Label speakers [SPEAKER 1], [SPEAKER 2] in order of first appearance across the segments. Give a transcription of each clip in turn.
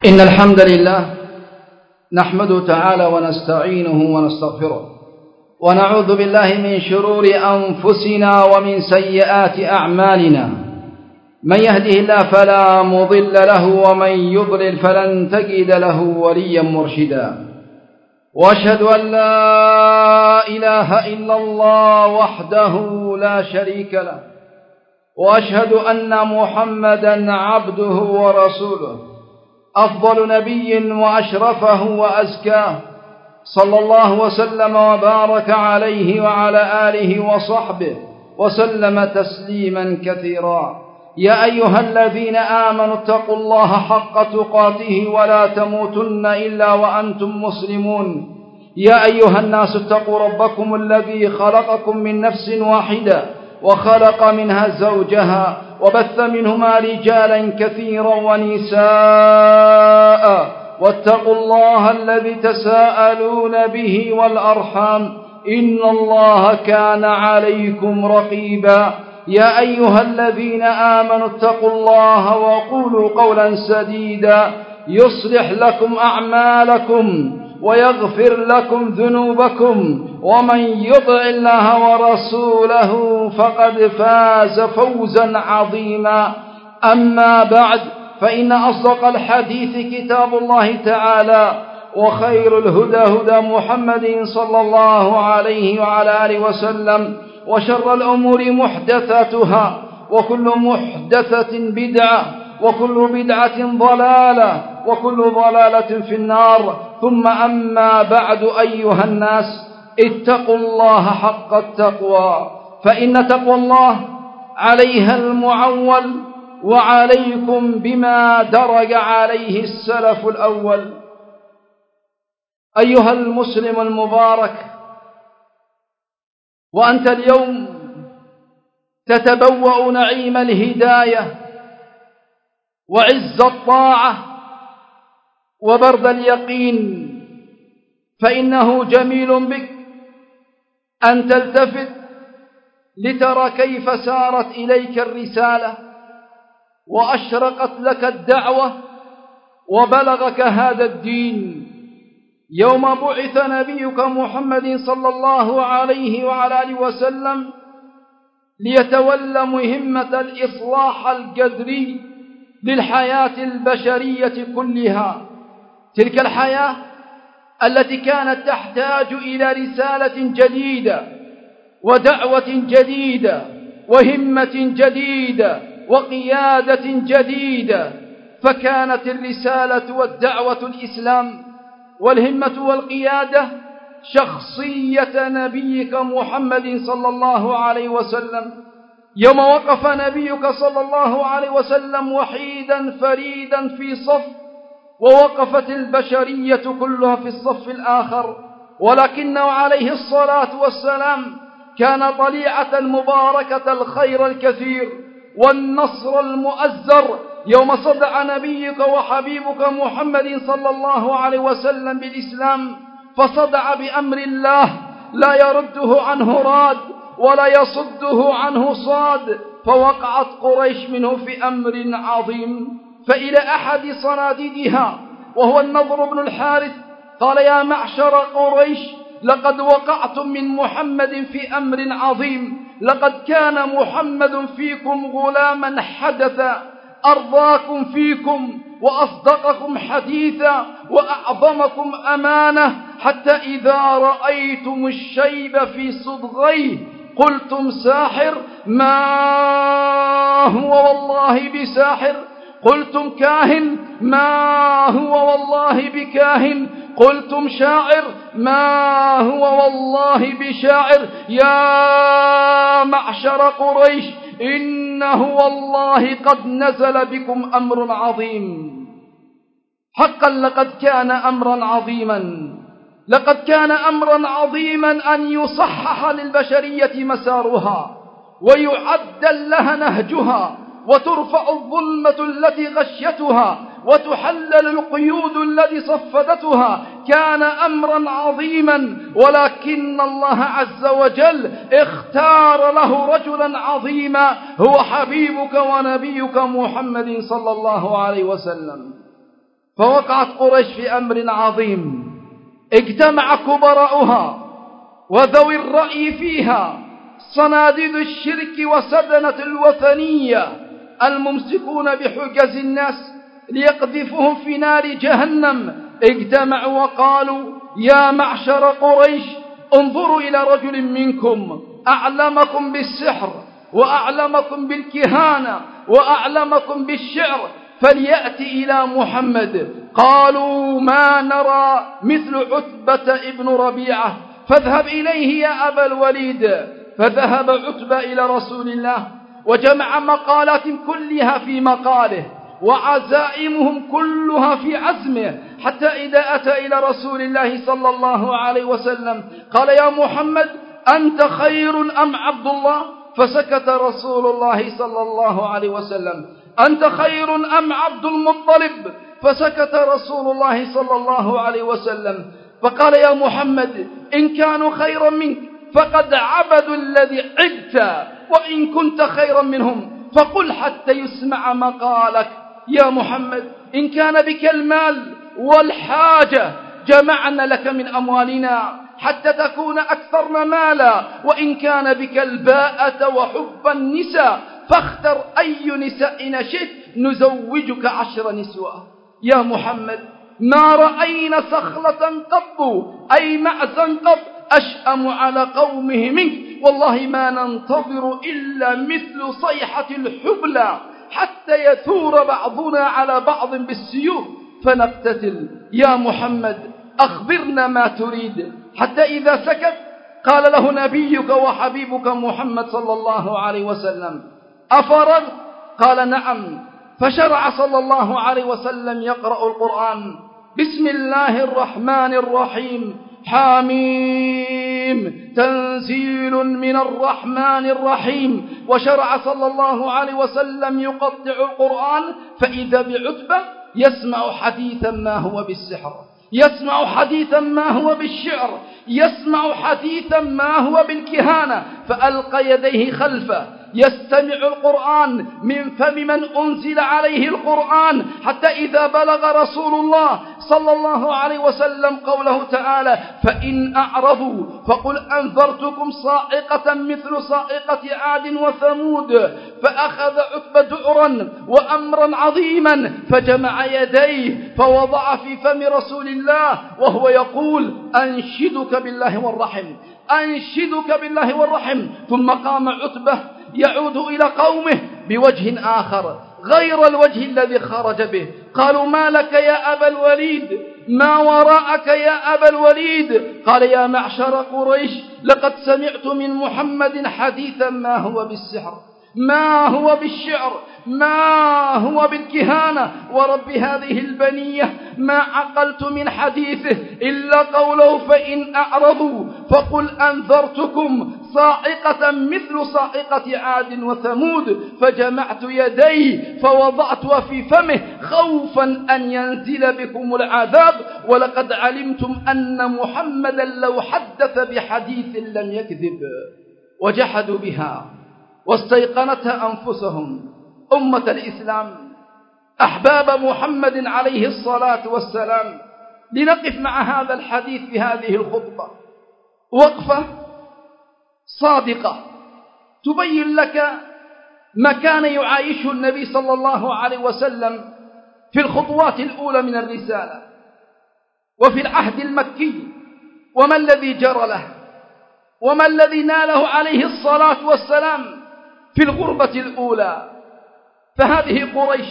[SPEAKER 1] إن الحمد لله نحمده تعالى ونستعينه ونستغفره ونعوذ بالله من شرور أنفسنا ومن سيئات أعمالنا. من يهده الله فلا مضل له ومن يضلل فلن تجد له وليا مرشدا. وأشهد أن لا إله إلا الله وحده لا شريك له، وأشهد أن محمدا عبده ورسوله، أفضل نبي وأشرفه وأزكاه، صلى الله وسلم وبارك عليه وعلى آله وصحبه وسلم تسليما كثيرا. يا أيها الذين آمنوا اتقوا الله حق تقاته ولا تموتن إلا وأنتم مسلمون. يا أيها الناس اتقوا ربكم الذي خلقكم من نفس واحدة وخلق منها زوجها وبث منهما رجالا كثيرا ونساء، واتقوا الله الذي تساءلون به والأرحام إن الله كان عليكم رقيبا. يا أيها الذين آمنوا اتقوا الله وقولوا قولا سديدا يصلح لكم أعمالكم ويغفر لكم ذنوبكم، ومن يطع الله ورسوله فقد فاز فوزا عظيما. أما بعد، فإن أصدق الحديث كتاب الله تعالى، وخير الهدى هدى محمد صلى الله عليه وعلى آله وسلم، وشر الأمور محدثاتها، وكل محدثة بدعة، وكل بدعة ضلالة، وكل ضلالة في النار. ثم أما بعد، أيها الناس، اتقوا الله حق التقوى، فإن تقوى الله عليها المعول، وعليكم بما درج عليه السلف الأول. أيها المسلم المبارك، وأنت اليوم تتبوأ نعيم الهداية وعز الطاعة وبرد اليقين، فإنه جميل بك أن تلتفت لترى كيف سارت إليك الرسالة وأشرقت لك الدعوة وبلغك هذا الدين يوم بعث نبيك محمد صلى الله عليه وعلى آله وسلم ليتولى مهمة الإصلاح الجذري للحياة البشرية كلها، تلك الحياة التي كانت تحتاج إلى رسالة جديدة ودعوة جديدة وهمة جديدة وقيادة جديدة. فكانت الرسالة والدعوة الإسلام، والهمة والقيادة شخصية نبيك محمد صلى الله عليه وسلم. يوم وقف نبيك صلى الله عليه وسلم وحيدا فريدا في صف، ووقفت البشرية كلها في الصف الآخر، ولكنه عليه الصلاة والسلام كان طليعة المباركة الخير الكثير والنصر المؤزر يوم صدع نبيك وحبيبك محمد صلى الله عليه وسلم بالإسلام، فصدع بأمر الله لا يرده عنه راد ولا يصده عنه صاد، فوقعت قريش منه في أمر عظيم. فإلى أحد صناديدها وهو النضر بن الحارث قال: يا معشر قريش، لقد وقعتم من محمد في أمر عظيم. لقد كان محمد فيكم غلاما حدثا، أرضاكم فيكم وأصدقكم حديثا وأعظمكم أمانة، حتى إذا رأيتم الشيب في صدغيه قلتم ساحر، ما هو والله بساحر. قلتم كاهن، ما هو والله بكاهن. قلتم شاعر، ما هو والله بشاعر. يا معشر قريش، إنه والله قد نزل بكم أمر عظيم. حقا لقد كان أمرا عظيما، لقد كان أمرا عظيما أن يصحح للبشرية مسارها ويعدل لها نهجها وترفع الظلمة التي غشيتها وتحلل القيود التي صفدتها. كان أمرا عظيما، ولكن الله عز وجل اختار له رجلا عظيما هو حبيبك ونبيك محمد صلى الله عليه وسلم. فوقعت قريش في أمر عظيم، اجتمع كبراؤها وذوي الرأي فيها، صناديد الشرك وسدنة الوثنية الممسكون بحجز الناس ليقذفهم في نار جهنم، اجتمعوا وقالوا: يا معشر قريش، انظروا إلى رجل منكم أعلمكم بالسحر وأعلمكم بالكهانة وأعلمكم بالشعر، فليأتي إلى محمد. قالوا: ما نرى مثل عتبة ابن ربيعة، فاذهب إليه يا أبا الوليد. فذهب عتبة إلى رسول الله وجمع مقالات كلها في مقاله وعزائمهم كلها في عزمه، حتى إذا أتى إلى رسول الله صلى الله عليه وسلم قال: يا محمد، أنت خير أم عبد الله؟ فسكت رسول الله صلى الله عليه وسلم. أنت خير أم عبد المطلب؟ فسكت رسول الله صلى الله عليه وسلم. فقال: يا محمد، إن كانوا خيرا منك فقد عبدوا الذي عبت، وإن كنت خيرا منهم فقل حتى يسمع مقالك. يا محمد، إن كان بك المال والحاجة جمعنا لك من أموالنا حتى تكون أكثرنا مالا، وإن كان بك الباءة وحب النساء فاختر أي نساء شئت نزوجك 10 نسوة. يا محمد، ما رأينا صخلة قط أي معزا قط أشأم على قومه منك، والله ما ننتظر إلا مثل صيحة الحبلى حتى يثور بعضنا على بعض بالسيوف فنقتتل. يا محمد، أخبرنا ما تريد. حتى إذا سكت قال له نبيك وحبيبك محمد صلى الله عليه وسلم: أفرغت؟ قال: نعم. فشرع صلى الله عليه وسلم يقرأ القرآن: بسم الله الرحمن الرحيم، حاميم، تنزيل من الرحمن الرحيم. وشرع صلى الله عليه وسلم يقطع القرآن، فإذا بعتبة يسمع حديثا ما هو بالسحر، يسمع حديثا ما هو بالشعر، يسمع حديثا ما هو بالكهانة، فألقى يديه خلفه يستمع القرآن من فم من أنزل عليه القرآن، حتى إذا بلغ رسول الله صلى الله عليه وسلم قوله تعالى: فإن أعرضوا فقل أنذرتكم صاعقة مثل صاعقة عاد وثمود. فأخذ عتبة دعرا وأمرا عظيما فجمع يديه فوضع في فم رسول الله وهو يقول: أنشدك بالله والرحم، أنشدك بالله والرحم. ثم قام عتبة يعود إلى قومه بوجه آخر غير الوجه الذي خرج به. قالوا: ما لك يا أبا الوليد؟ ما وراءك يا أبا الوليد؟ قال: يا معشر قريش، لقد سمعت من محمد حديثا ما هو بالسحر، ما هو بالشعر، ما هو بالكهانة، ورب هذه البنية ما عقلت من حديثه إلا قوله: فإن أعرضوا فقل أنذرتكم صاعقة مثل صاعقة عاد وثمود. فجمعت يدي فوضعتها في فمه خوفا أن ينزل بكم العذاب، ولقد علمتم أن محمدا لو حدث بحديث لم يكذب. وجحدوا بها واستيقنتها أنفسهم. أمة الإسلام، أحباب محمد عليه الصلاة والسلام، لنقف مع هذا الحديث في هذه الخطبة وقفة صادقة تبين لك ما كان يعايشه النبي صلى الله عليه وسلم في الخطوات الأولى من الرسالة وفي العهد المكي، وما الذي جرى له، وما الذي ناله عليه الصلاة والسلام في الغربة الأولى. فهذه قريش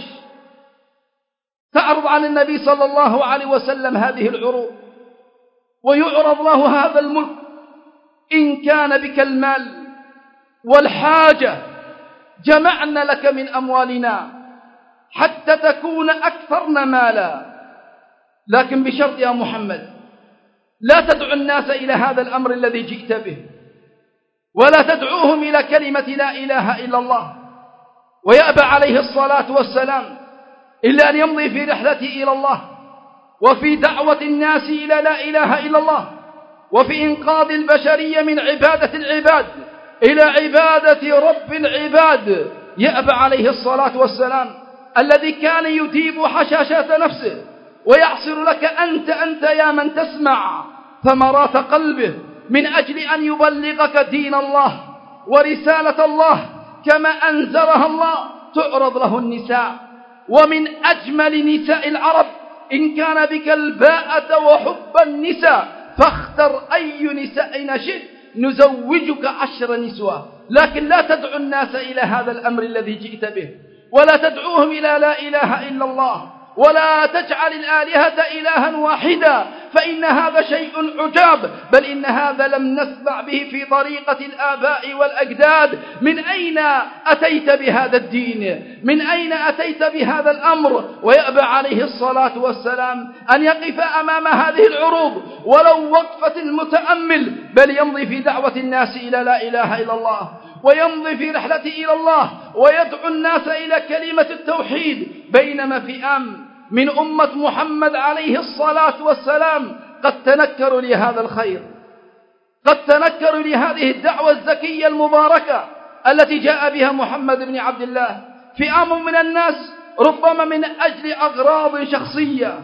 [SPEAKER 1] تعرض على النبي صلى الله عليه وسلم هذه العروض، ويعرض له هذا الملك: إن كان بك المال والحاجة جمعنا لك من أموالنا حتى تكون أكثرنا مالا، لكن بشرط يا محمد لا تدعو الناس إلى هذا الأمر الذي جئت به، ولا تدعوهم إلى كلمة لا إله إلا الله. ويأبى عليه الصلاة والسلام إلا أن يمضي في رحلته إلى الله وفي دعوة الناس إلى لا إله إلا الله، وفي إنقاذ البشرية من عبادة العباد إلى عبادة رب العباد. يأبى عليه الصلاة والسلام الذي كان يديب حشاشة نفسه ويعصر لك أنت يا من تسمع ثمرات قلبه من أجل أن يبلغك دين الله ورسالة الله كما أنزلها الله، تعرض له النساء. ومن أجمل نساء العرب إن كان بك الباءة وحب النساء فاختر أي نساء شئت نزوجك 10 نسوة، لكن لا تدعو الناس إلى هذا الأمر الذي جئت به، ولا تدعوهم إلى لا إله إلا الله، ولا تجعل الآلهة إلها واحدا، فإن هذا شيء عجاب، بل إن هذا لم نسمع به في طريقة الآباء والأجداد. من أين أتيت بهذا الدين؟ من أين أتيت بهذا الأمر؟ ويأبى عليه الصلاة والسلام أن يقف أمام هذه العروض ولو وقفة المتأمل، بل يمضي في دعوة الناس إلى لا إله إلا الله، ويمضي في رحلته إلى الله، ويدعو الناس إلى كلمة التوحيد، بينما فئام من أمة محمد عليه الصلاة والسلام قد تنكروا لهذا الخير، قد تنكروا لهذه الدعوة الزكية المباركة التي جاء بها محمد بن عبد الله. فئام من الناس ربما من أجل أغراض شخصية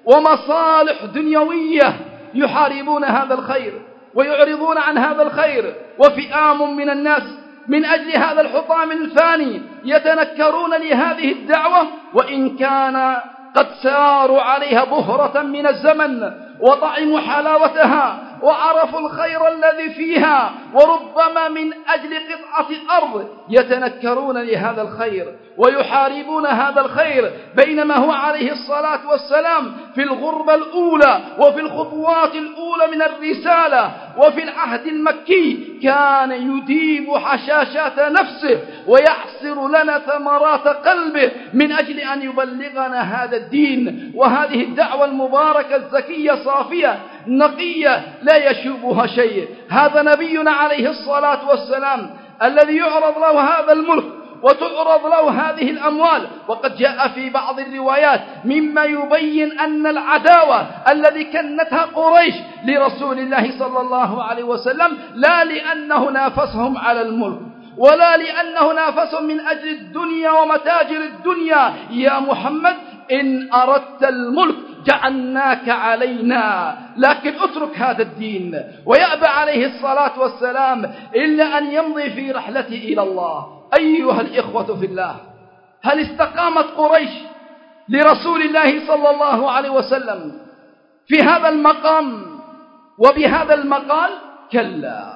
[SPEAKER 1] ومصالح دنيوية يحاربون هذا الخير ويعرضون عن هذا الخير، وفئام من الناس من أجل هذا الحطام الفاني يتنكرون لهذه الدعوة، وإن كان قد ساروا عليها بهرة من الزمن وطعموا حلاوتها وعرفوا الخير الذي فيها، وربما من أجل قطعة أرض يتنكرون لهذا الخير ويحاربون هذا الخير، بينما هو عليه الصلاة والسلام في الغربة الأولى وفي الخطوات الأولى من الرسالة وفي العهد المكي كان يديب حشاشات نفسه ويعصر لنا ثمرات قلبه من أجل أن يبلغنا هذا الدين وهذه الدعوة المباركة الزكية صافية نقية لا يشوبها شيء. هذا نبينا عليه الصلاة والسلام الذي يعرض له هذا الملك وتعرض له هذه الأموال، وقد جاء في بعض الروايات مما يبين أن العداوة الذي كنتها قريش لرسول الله صلى الله عليه وسلم لا لأنه نافسهم على الملك ولا لأنه نافسهم من أجل الدنيا ومتاجر الدنيا. يا محمد إن أردت الملك جعلناك علينا، لكن اترك هذا الدين. ويأبى عليه الصلاة والسلام إلا أن يمضي في رحلته إلى الله. أيها الإخوة في الله، هل استقامت قريش لرسول الله صلى الله عليه وسلم في هذا المقام وبهذا المقال؟ كلا،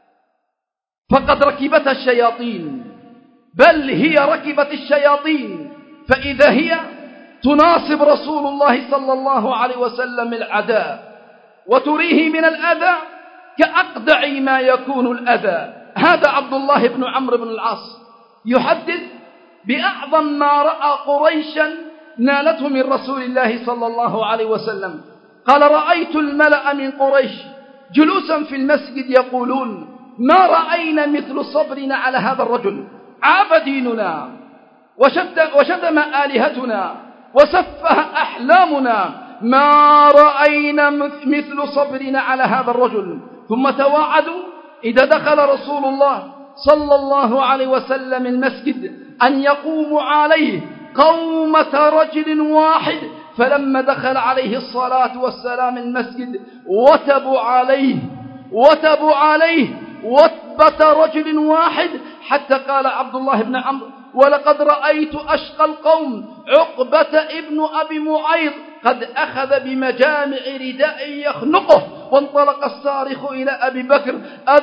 [SPEAKER 1] فقد ركبتها الشياطين، بل هي ركبت الشياطين، فإذا هي تناصب رسول الله صلى الله عليه وسلم العداء وتريه من الأذى كأقدع ما يكون الأذى. هذا عبد الله بن عمرو بن العاص يحدث بأعظم ما رأى قريشا نالته من رسول الله صلى الله عليه وسلم. قال: رأيت الملأ من قريش جلوسا في المسجد يقولون: ما رأينا مثل صبرنا على هذا الرجل، عاب ديننا وشتم آلهتنا وسفه أحلامنا، ما رأينا مثل صبرنا على هذا الرجل. ثم تواعدوا إذا دخل رسول الله صلى الله عليه وسلم المسجد أن يقوموا عليه قومة رجل واحد، فلما دخل عليه الصلاة والسلام المسجد وتبوا عليه وثبت رجل واحد، حتى قال عبد الله بن عمرو: ولقد رأيت أشقى القوم عقبة ابن أبي معيط قد أخذ بمجامع رداء يخنقه، وانطلق الصارخ إلى أبي بكر: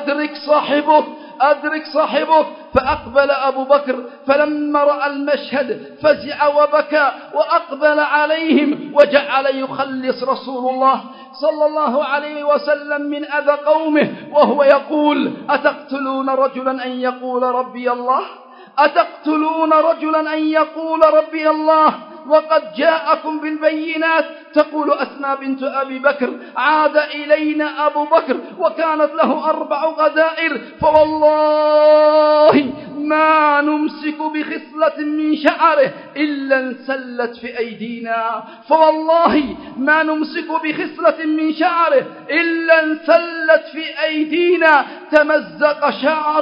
[SPEAKER 1] أدرك صاحبك. فأقبل أبو بكر، فلما رأى المشهد فزع وبكى وأقبل عليهم، وجعل يخلص رسول الله صلى الله عليه وسلم من أذى قومه وهو يقول: أتقتلون رجلا أن يقول ربي الله؟ أتقتلون رجلا أن يقول ربي الله وقد جاءكم بالبينات؟ تقول أسماء بنت أبي بكر: عاد إلينا أبو بكر وكانت له 4 غدائر، فوالله ما نمسك بخصلة من شعره إلا انسلت في أيدينا، فوالله ما نمسك بخصلة من شعره إلا انسلت في أيدينا، تمزق شعره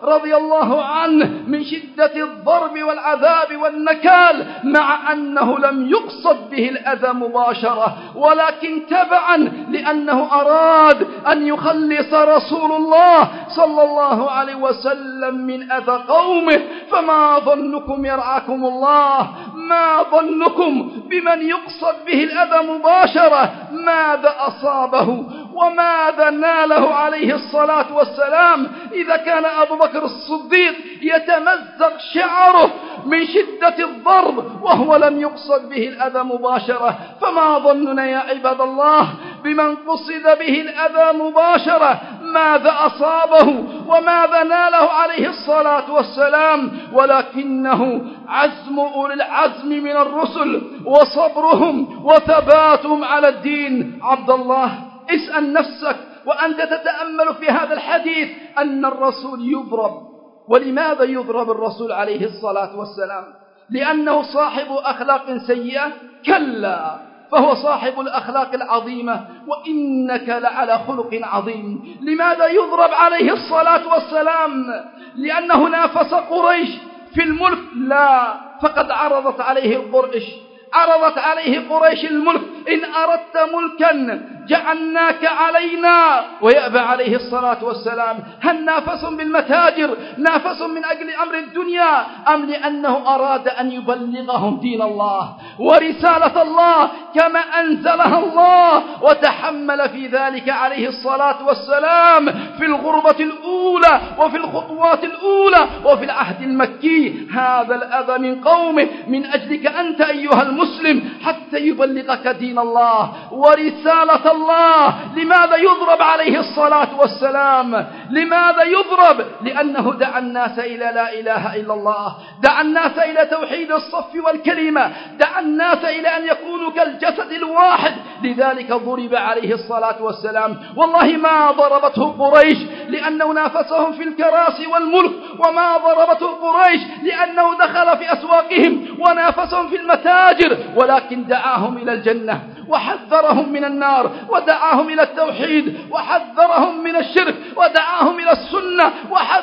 [SPEAKER 1] رضي الله عنه من شدة الضرب والعذاب والنكال، مع أنه لم يقصد به الأذى مباشرة، ولكن تبعا لأنه أراد أن يخلص رسول الله صلى الله عليه وسلم من أذى قومه. فما ظنكم يرعاكم الله، ما ظنكم بمن يقصد به الأذى مباشرة؟ ماذا أصابه وماذا ناله عليه الصلاة والسلام؟ إذا كان أبو بكر الصديق يتمزق شعره من شدة الضرب وهو لم يقصد به الأذى مباشرة، فما ظننا يا عباد الله بمن قصد به الأذى مباشرة؟ ماذا أصابه وماذا ناله عليه الصلاة والسلام؟ ولكنه عزم أولي العزم من الرسل وصبرهم وثباتهم على الدين. عبد الله، اسأل نفسك وأنت تتأمل في هذا الحديث أن الرسول يضرب. ولماذا يضرب الرسول عليه الصلاة والسلام؟ لأنه صاحب أخلاق سيئة؟ كلا، فهو صاحب الأخلاق العظيمة، وإنك لعلى خلق عظيم. لماذا يضرب عليه الصلاة والسلام؟ لأنه نافس قريش في الملك؟ لا، فقد عرضت عليه قريش الملك. إن أردت ملكا جعلناك علينا، ويأبى عليه الصلاة والسلام. هل نافس بالمتاجر، نافس من أجل أمر الدنيا، أم لأنه أراد أن يبلغهم دين الله ورسالة الله كما أنزلها الله، وتحمل في ذلك عليه الصلاة والسلام في الغربة الأولى وفي الخطوات الأولى وفي العهد المكي هذا الأذى من قومه من أجلك أنت أيها المسلم، حتى يبلغك دين الله ورسالة الله. لماذا يضرب عليه الصلاة والسلام؟ لماذا يضرب؟ لأنه دعا الناس إلى لا إله إلا الله، دعا الناس إلى توحيد الصف والكلمة، دعا الناس إلى أن يكونوا كالجسد الواحد. لذلك ضرب عليه الصلاة والسلام. والله ما ضربته قريش لأنه نافسهم في الكراسي والملك، وما ضربته قريش لأنه دخل في أسواقهم ونافسهم في المتاجر، ولكن دعاهم إلى الجنة وحذرهم من النار، ودعاهم إلى التوحيد وحذرهم من الشرك، ودعاهم إلى السنة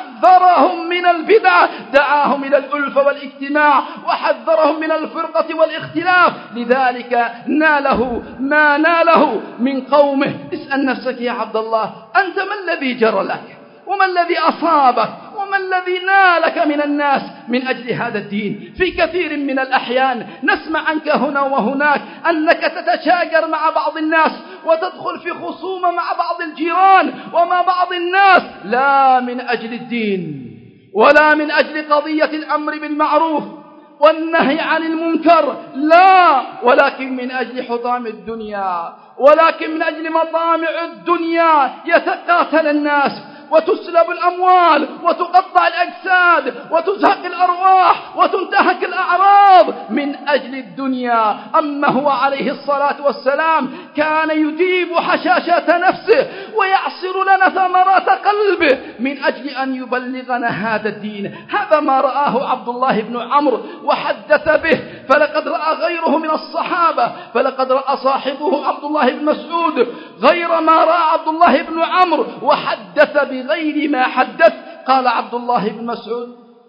[SPEAKER 1] وحذرهم من البدعة، دعاهم إلى الألفة والاجتماع وحذرهم من الفرقة والاختلاف. لذلك ناله ما ناله من قومه. اسأل نفسك يا عبد الله، أنت ما الذي جرى لك وما الذي أصابك وما الذي نالك من الناس من أجل هذا الدين؟ في كثير من الأحيان نسمع عنك هنا وهناك أنك تتشاجر مع بعض الناس وتدخل في خصومة مع بعض الجيران ومع بعض الناس، لا من أجل الدين ولا من أجل قضية الأمر بالمعروف والنهي عن المنكر، لا، ولكن من أجل حطام الدنيا، ولكن من أجل مطامع الدنيا يتقاتل الناس وتسلب الأموال وتقطع الأجساد وتزهق الأرواح وتنتهك الأعراض من أجل الدنيا. أما هو عليه الصلاة والسلام كان يجيب حشاشة نفسه ويعصر لنا ثمرات قلبه من أجل أن يبلغنا هذا الدين. هذا ما رآه عبد الله بن عمرو وحدث به، فلقد رأى غيره من الصحابة، فلقد رأى صاحبه عبد الله بن مسعود غير ما رأى عبد الله بن عمرو وحدث بغير ما حدث. قال عبد الله بن مسعود: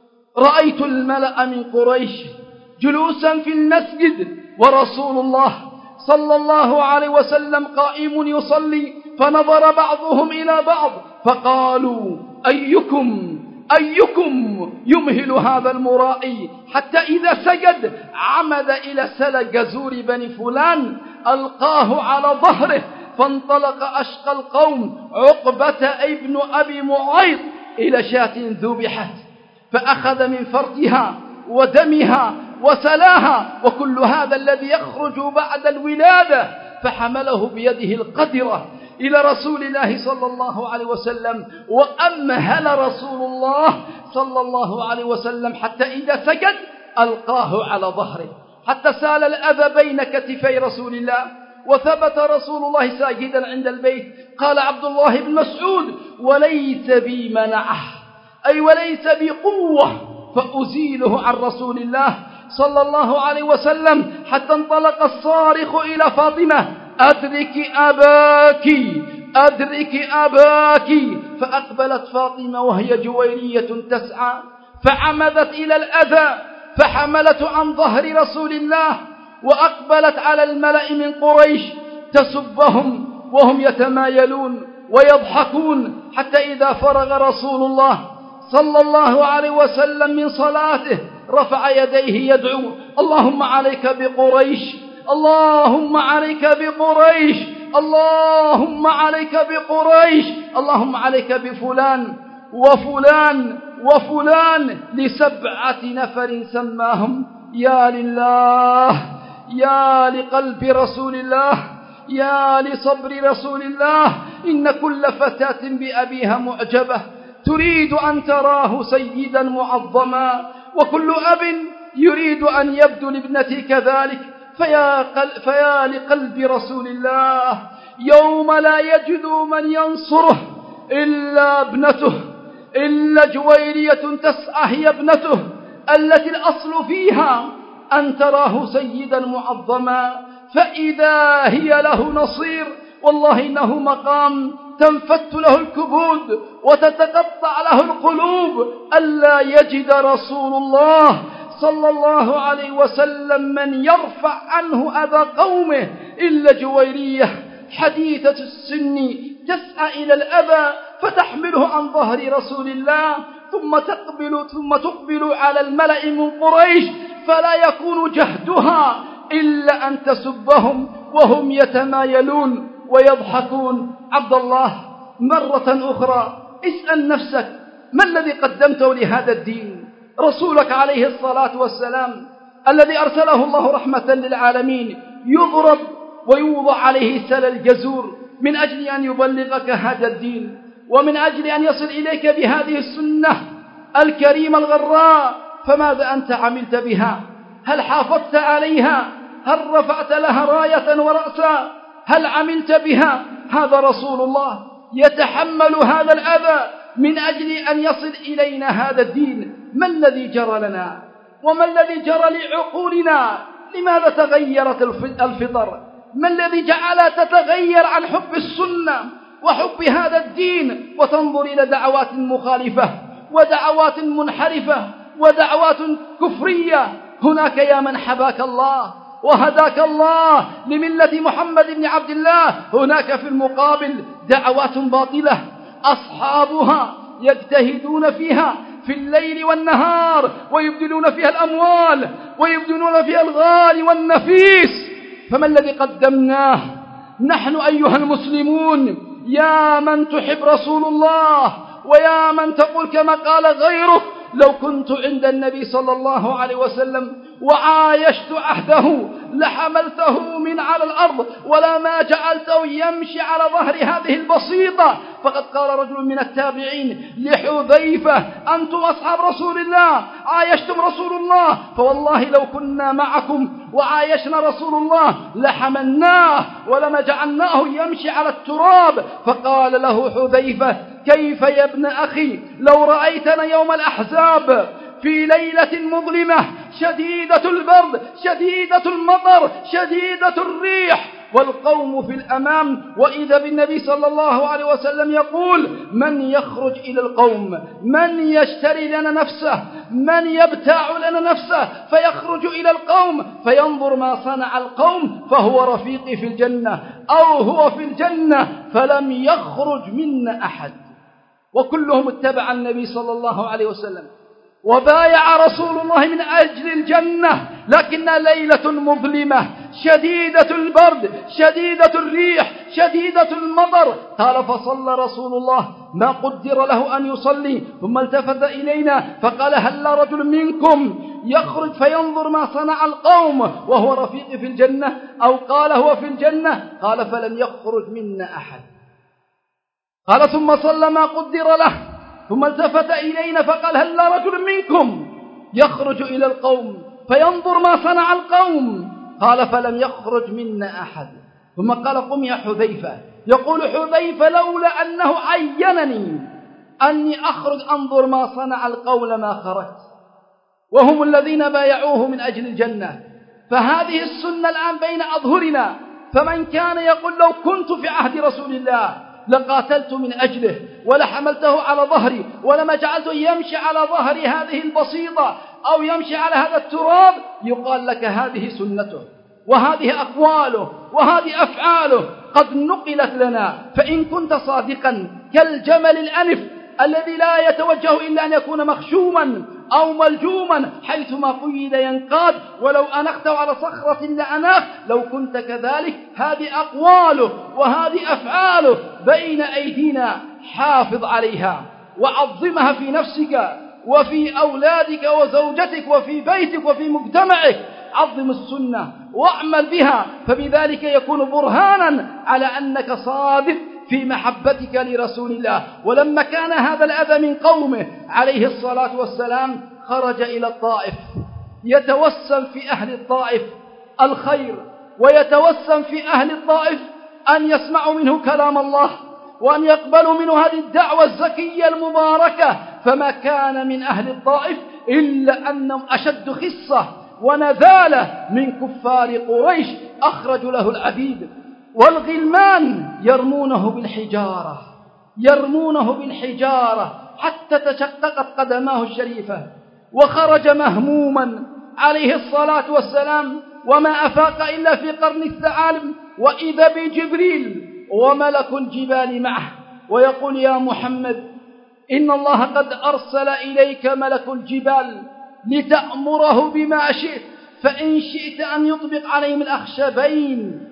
[SPEAKER 1] رأيت الملأ من قريش جلوسا في المسجد ورسول الله صلى الله عليه وسلم قائم يصلي، فنظر بعضهم إلى بعض فقالوا: أيكم يمهل هذا المرائي؟ حتى إذا سجد عمد إلى سل جزور بني فلان ألقاه على ظهره، فانطلق أشقى القوم عقبة ابن أبي معيط إلى شاة ذبحت، فأخذ من فرثها ودمها وسلاها وكل هذا الذي يخرج بعد الولادة، فحمله بيده القدرة إلى رسول الله صلى الله عليه وسلم، وأمهل رسول الله صلى الله عليه وسلم حتى إذا سجد ألقاه على ظهره حتى سال الأذى بين كتفي رسول الله، وثبت رسول الله ساجدا عند البيت. قال عبد الله بن مسعود: وليس بي منعه، أي وليس بي قوة فأزيله عن رسول الله صلى الله عليه وسلم، حتى انطلق الصارخ إلى فاطمة: أدرك أباك أدرك أباك. فأقبلت فاطمة وهي جويرية تسعى فعمدت إلى الأذى فحملته عن ظهر رسول الله وأقبلت على الملأ من قريش تسبهم وهم يتمايلون ويضحكون، حتى إذا فرغ رسول الله صلى الله عليه وسلم من صلاته رفع يديه يدعو: اللهم عليك بقريش، اللهم عليك بقريش، اللهم عليك بقريش، اللهم عليك بفلان وفلان وفلان، ل7 نفر سماهم. يا لله، يا لقلب رسول الله، يا لصبر رسول الله. إن كل فتاة بأبيها معجبة تريد أن تراه سيدا معظما، وكل أب يريد أن يبدو لابنته كذلك. فيا لقلب رسول الله يوم لا يجد من ينصره إلا ابنته، إلا جويرية تسعى هي ابنته التي الأصل فيها أن تراه سيدا معظما، فإذا هي له نصير والله إنه مقام تنفت له الكبود وتتقطع له القلوب ألا يجد رسول الله صلى الله عليه وسلم من يرفع عنه أذى قومه إلا جويرية حديثة السن تسعى إلى الأذى فتحمله عن ظهر رسول الله ثم تقبل على الملأ من قريش، فلا يكون جهدها إلا أن تسبهم وهم يتمايلون ويضحكون. عبد الله، مرة أخرى اسأل نفسك ما الذي قدمته لهذا الدين؟ رسولك عليه الصلاة والسلام الذي أرسله الله رحمة للعالمين يضرب ويوضع عليه سل الجزور من أجل أن يبلغك هذا الدين، ومن أجل أن يصل إليك بهذه السنة الكريمة الغراء. فماذا أنت عملت بها؟ هل حافظت عليها؟ هل رفعت لها راية ورأسا؟ هل عملت بها؟ هذا رسول الله يتحمل هذا الأذى من أجل أن يصل إلينا هذا الدين. ما الذي جرى لنا وما الذي جرى لعقولنا؟ لماذا تغيرت الفطر؟ ما الذي جعل تتغير عن حب السنة وحب هذا الدين وتنظر إلى دعوات مخالفة ودعوات منحرفة ودعوات كفرية؟ هناك يا من حباك الله وهداك الله لملة محمد بن عبد الله، هناك في المقابل دعوات باطلة أصحابها يجتهدون فيها في الليل والنهار ويبذلون فيها الأموال ويبذلون فيها الغالي والنفيس. فما الذي قدمناه نحن أيها المسلمون يا من تحب رسول الله ويا من تقول كما قال غيره: لو كنت عند النبي صلى الله عليه وسلم وعايشت عهده لحملته من على الأرض ولا ما جعلته يمشي على ظهر هذه البسيطة. فقد قال رجل من التابعين لحذيفة: أنتم أصحاب رسول الله عايشتم رسول الله، فوالله لو كنا معكم وعايشنا رسول الله لحملناه ولما جعلناه يمشي على التراب. فقال له حذيفة: كيف يا ابن أخي لو رأيتنا يوم الأحزاب في ليلة مظلمة شديدة البرد شديدة المطر شديدة الريح والقوم في الأمام، وإذا بالنبي صلى الله عليه وسلم يقول: من يخرج إلى القوم، من يشتري لنا نفسه، من يبتاع لنا نفسه فيخرج إلى القوم فينظر ما صنع القوم فهو رفيقي في الجنة أو هو في الجنة فلم يخرج منا أحد. وكلهم اتبع النبي صلى الله عليه وسلم وبايع رسول الله من أجل الجنة، لكن ليلة مظلمة شديدة البرد شديدة الريح شديدة المطر. قال: فصلى رسول الله ما قدر له أن يصلي ثم التفت إلينا فقال: هل رجل منكم يخرج فينظر ما صنع القوم وهو رفيقي في الجنة؟ أو قال هو في الجنة؟ قال: فلم يخرج منا أحد. قال: ثم صلى ما قدر له ثم التفت إلينا فقال: هل رجل منكم يخرج إلى القوم فينظر ما صنع القوم؟ قال: فلم يخرج منا أحد. ثم قال: قم يا حذيفة. يقول حذيفة: لولا أنه عينني أني أخرج أنظر ما صنع القوم لما خرجت. وهم الذين بايعوه من أجل الجنة. فهذه السنة الآن بين أظهرنا، فمن كان يقول: لو كنت في عهد رسول الله لقاتلت من أجله ولحملته على ظهري ولما جعلته يمشي على ظهر هذه البسيطة أو يمشي على هذا التراب، يقال لك هذه سنته وهذه أقواله وهذه أفعاله قد نقلت لنا. فإن كنت صادقا كالجمل الأنف الذي لا يتوجه إلا أن يكون مخشوما أو ملجوما حيثما قيد ينقاد، ولو أنخته على صخرة لأناخ، لو كنت كذلك هذه أقواله وهذه أفعاله بين أيدينا، حافظ عليها وعظمها في نفسك وفي أولادك وزوجتك وفي بيتك وفي مجتمعك. عظم السنة واعمل بها، فبذلك يكون برهانا على أنك صادق في محبتك لرسول الله. ولما كان هذا الأذى من قومه عليه الصلاة والسلام خرج إلى الطائف يتوسم في أهل الطائف الخير، ويتوسم في أهل الطائف أن يسمعوا منه كلام الله وأن يقبلوا منه هذه الدعوة الزكية المباركة. فما كان من أهل الطائف إلا أنهم أشد خصة ونذالة من كفار قريش، أخرجوا له العبيد والغلمان يرمونه بالحجارة حتى تشققت قدماه الشريفة، وخرج مهموما عليه الصلاة والسلام وما أفاق إلا في قرن الثعالب، وإذا بجبريل وملك الجبال معه ويقول: يا محمد، إن الله قد أرسل إليك ملك الجبال لتأمره بما شئت، فإن شئت أن يطبق عليهم الأخشبين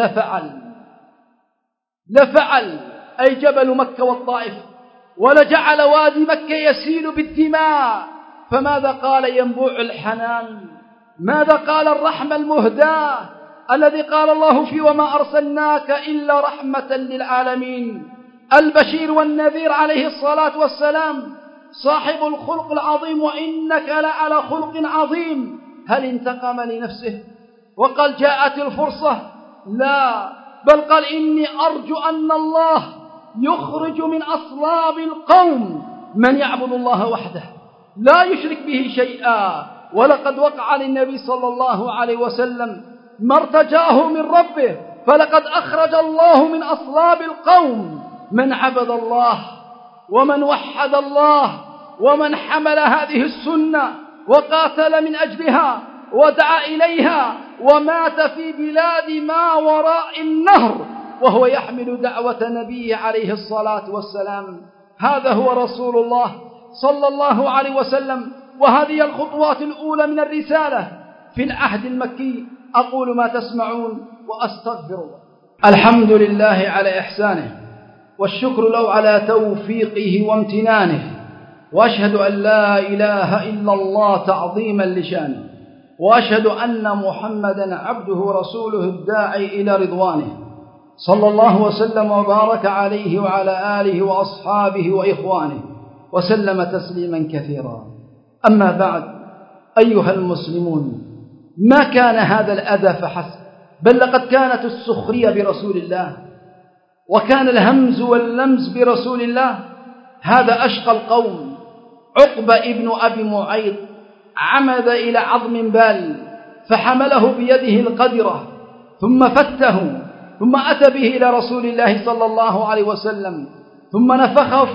[SPEAKER 1] لفعل أي جبل مكة والطائف، ولجعل وادي مكة يسيل بالدماء. فماذا قال ينبوع الحنان؟ ماذا قال الرحمة المهداة الذي قال الله فيه: وما أرسلناك إلا رحمة للعالمين؟ البشير والنذير عليه الصلاة والسلام، صاحب الخلق العظيم، وإنك لعلى خلق عظيم. هل انتقم لنفسه وقال جاءت الفرصة؟ لا، بل قال: إني أرجو أن الله يخرج من أصلاب القوم من يعبد الله وحده لا يشرك به شيئا. ولقد وقع للنبي صلى الله عليه وسلم ما ارتجاه من ربه، فلقد أخرج الله من أصلاب القوم من عبد الله ومن وحد الله ومن حمل هذه السنة وقاتل من أجلها ودعا إليها ومات في بلاد ما وراء النهر وهو يحمل دعوة نبيه عليه الصلاة والسلام. هذا هو رسول الله صلى الله عليه وسلم، وهذه الخطوات الأولى من الرسالة في العهد المكي. أقول ما تسمعون وأستغفر الله. الحمد لله على إحسانه، والشكر له على توفيقه وامتنانه، وأشهد أن لا إله إلا الله تعظيما لشانه، وأشهد أن محمدا عبده ورسوله الداعي إلى رضوانه، صلى الله وسلم وبارك عليه وعلى آله وأصحابه وإخوانه وسلم تسليما كثيرا. أما بعد، أيها المسلمون، ما كان هذا الأذى فحسب، بل لقد كانت السخرية برسول الله وكان الهمز واللمز برسول الله. هذا أشقى القوم عقبة ابن أبي معيط عمد إلى عظم بال فحمله بيده القدرة ثم فته، ثم أتى به إلى رسول الله صلى الله عليه وسلم، ثم نفخه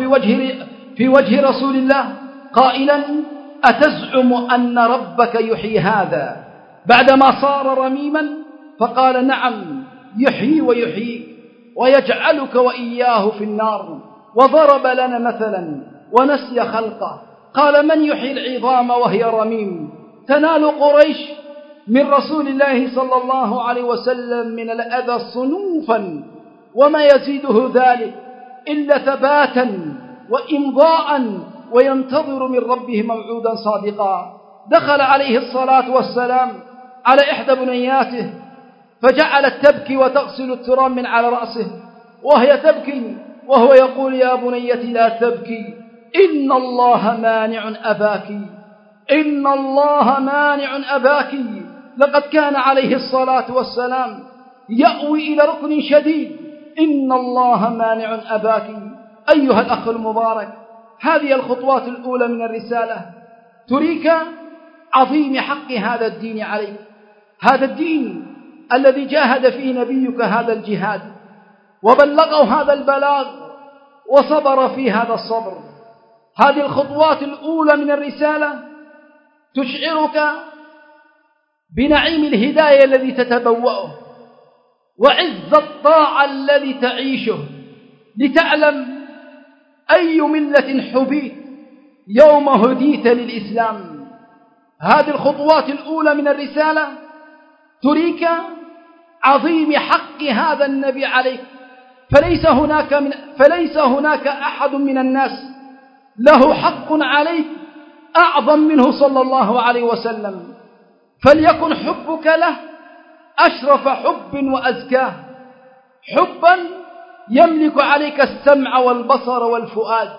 [SPEAKER 1] في وجه رسول الله قائلا: أتزعم أن ربك يحيي هذا بعدما صار رميما؟ فقال: نعم، يحيي ويحييك ويجعلك وإياه في النار. وضرب لنا مثلا ونسي خلقه، قال: من يحيي العظام وهي رميم؟ تنال قريش من رسول الله صلى الله عليه وسلم من الأذى صنوفا، وما يزيده ذلك إلا ثباتا وإمضاء، وينتظر من ربه موعودا صادقا. دخل عليه الصلاة والسلام على إحدى بنياته فجعلت تبكي وتغسل التراب من على رأسه وهي تبكي، وهو يقول: يا بنيتي لا تبكي، إن الله مانع أباك، إن الله مانع أباك. لقد كان عليه الصلاة والسلام يأوي إلى ركن شديد: إن الله مانع أباك. أيها الأخ المبارك، هذه الخطوات الأولى من الرسالة تريك عظيم حق هذا الدين عليك، هذا الدين الذي جاهد فيه نبيك هذا الجهاد، وبلغوا هذا البلاغ وصبر في هذا الصبر. هذه الخطوات الأولى من الرسالة تشعرك بنعيم الهداية الذي تتبوأه وعز الطاعة الذي تعيشه، لتعلم أي ملة حبيت يوم هديت للإسلام. هذه الخطوات الأولى من الرسالة تريك عظيم حق هذا النبي عليك، فليس هناك أحد من الناس له حق عليك أعظم منه صلى الله عليه وسلم، فليكن حبك له أشرف حب وأزكاه، حبا يملك عليك السمع والبصر والفؤاد،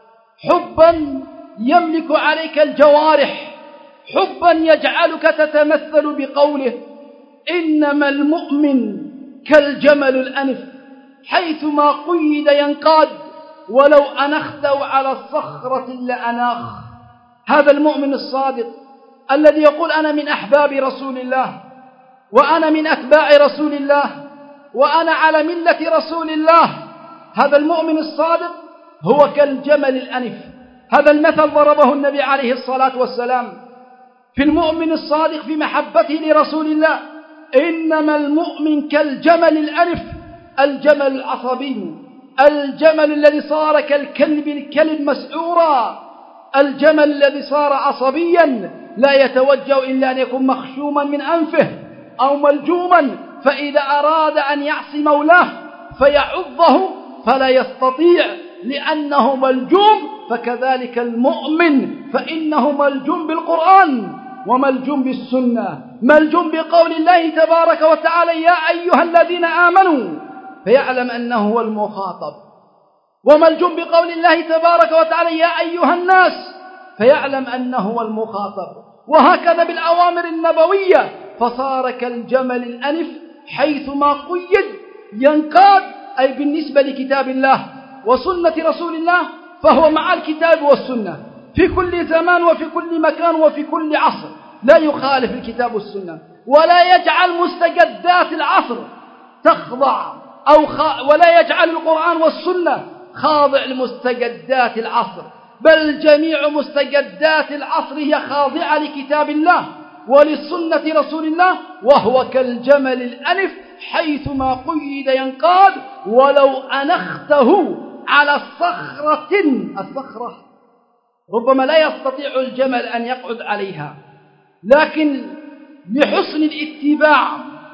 [SPEAKER 1] حبا يملك عليك الجوارح، حبا يجعلك تتمثل بقوله: إنما المؤمن كالجمل الأنف حيثما قيد ينقاد ولو أنخته على الصخرة لأناخ. هذا المؤمن الصادق الذي يقول: أنا من أحباب رسول الله، وأنا من أتباع رسول الله، وأنا على ملة رسول الله. هذا المؤمن الصادق هو كالجمل الأنف. هذا المثل ضربه النبي عليه الصلاة والسلام في المؤمن الصادق في محبته لرسول الله: إنما المؤمن كالجمل الأنف، الجمل العصبي، الجمل الذي صار كالكلب الكلب مسعورا، الجمل الذي صار عصبيا لا يتوجه إلا أن يكون مخشوما من أنفه أو ملجوما، فإذا أراد أن يعصي مولاه فيعضه فلا يستطيع لأنه ملجوم. فكذلك المؤمن فإنه ملجوم بالقرآن وملجوم بالسنة، ملجوم بقول الله تبارك وتعالى: يا أيها الذين آمنوا، فيعلم أنه هو المخاطب، وملجوم بقول الله تبارك وتعالى: يا أيها الناس، فيعلم أنه هو المخاطب. وهكذا بالأوامر النبوية، فصار كالجمل الأنف حيثما قيد ينقاد، أي بالنسبة لكتاب الله وسنة رسول الله فهو مع الكتاب والسنة في كل زمان وفي كل مكان وفي كل عصر، لا يخالف الكتاب والسنة، ولا يجعل مستجدات العصر تخضع ولا يجعل القرآن والسنة خاضع لمستجدات العصر، بل جميع مستجدات العصر هي خاضعة لكتاب الله ولسنة رسول الله، وهو كالجمل الأنف حيثما قيد ينقاد ولو أنخته على الصخرة ربما لا يستطيع الجمل أن يقعد عليها، لكن لحسن الاتباع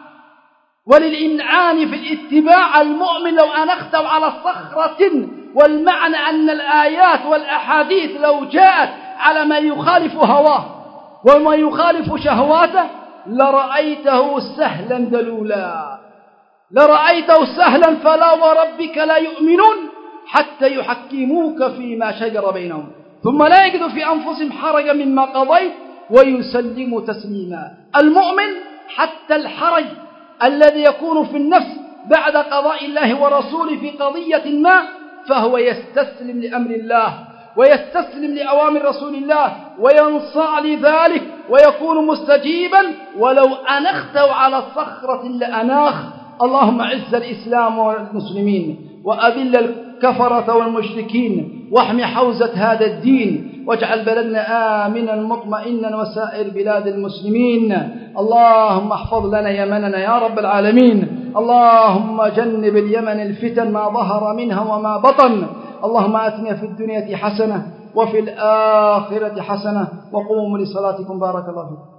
[SPEAKER 1] وللإمعان في الاتباع المؤمن لو أنخته على الصخرة، والمعنى أن الآيات والأحاديث لو جاءت على ما يخالف هواه وما يخالف شهواته لرأيته سهلا دلولا، لرأيته سهلا، فلا وربك لا يؤمنون حتى يحكموك فيما شجر بينهم ثم لا يجدوا في أنفسهم حرجا مما قضيت ويسلموا تسليما. المؤمن حتى الحرج الذي يكون في النفس بعد قضاء الله ورسوله في قضية ما فهو يستسلم لأمر الله ويستسلم لأوامر رسول الله وينصاع لذلك ويكون مستجيبا ولو أنخته على الصخرة لأناخ. اللهم عز الإسلام والمسلمين وأذل الكفرة والمشركين واحمي حوزة هذا الدين واجعل بلدنا آمنا مطمئنا وسائر بلاد المسلمين. اللهم احفظ لنا يمننا يا رب العالمين. اللهم جنب اليمن الفتن ما ظهر منها وما بطن. اللهم آتنا في الدنيا حسنة وفي الآخرة حسنة وقوموا لصلاتكم بارك الله فيكم.